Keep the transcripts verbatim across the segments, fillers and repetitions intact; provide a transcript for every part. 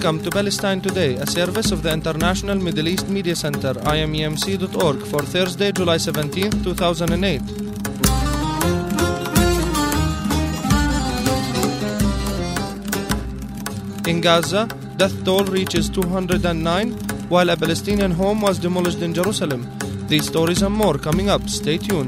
Welcome to Palestine Today, a service of the International Middle East Media Center, I M E M C dot org, for Thursday, July seventeenth, two thousand eight. In Gaza, death toll reaches two hundred nine, while a Palestinian home was demolished in Jerusalem. These stories and more coming up. Stay tuned.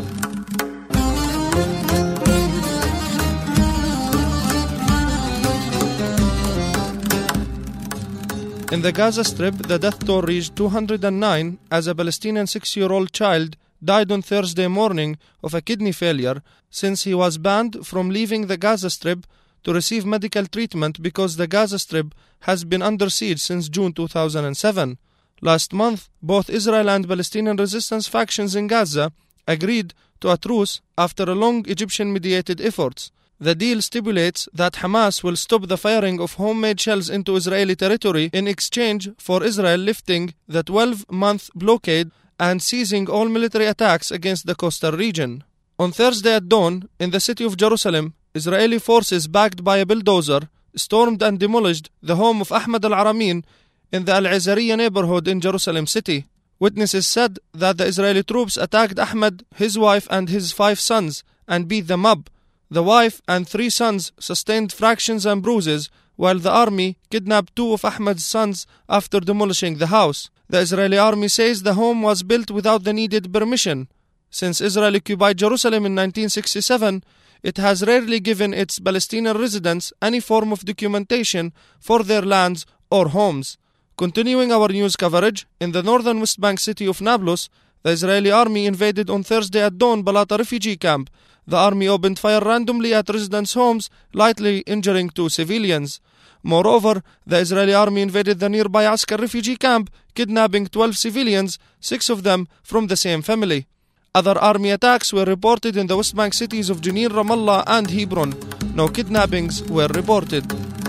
In the Gaza Strip, the death toll reached two hundred nine as a Palestinian six-year-old child died on Thursday morning of a kidney failure since he was banned from leaving the Gaza Strip to receive medical treatment because the Gaza Strip has been under siege since June two thousand seven. Last month, both Israel and Palestinian resistance factions in Gaza agreed to a truce after a long Egyptian-mediated efforts. The deal stipulates that Hamas will stop the firing of homemade shells into Israeli territory in exchange for Israel lifting the twelve-month blockade and ceasing all military attacks against the coastal region. On Thursday at dawn, in the city of Jerusalem, Israeli forces backed by a bulldozer stormed and demolished the home of Ahmad al-Aramin in the Al-Azariya neighborhood in Jerusalem city. Witnesses said that the Israeli troops attacked Ahmad, his wife and his five sons and beat them up. The wife and three sons sustained fractures and bruises, while the army kidnapped two of Ahmad's sons after demolishing the house. The Israeli army says the home was built without the needed permission. Since Israel occupied Jerusalem in nineteen sixty-seven, it has rarely given its Palestinian residents any form of documentation for their lands or homes. Continuing our news coverage, in the northern West Bank city of Nablus, the Israeli army invaded on Thursday at dawn Balata refugee camp. The army opened fire randomly at residents' homes, lightly injuring two civilians. Moreover, the Israeli army invaded the nearby Askar refugee camp, kidnapping twelve civilians, six of them from the same family. Other army attacks were reported in the West Bank cities of Jenin, Ramallah and Hebron. No kidnappings were reported.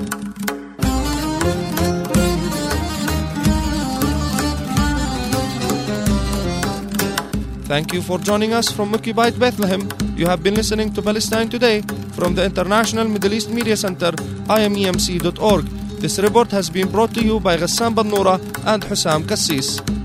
Thank you for joining us from occupied Bethlehem. You have been listening to Palestine Today from the International Middle East Media Center, I M E M C dot org. This report has been brought to you by Ghassan Bannoura and Hussam Kassis.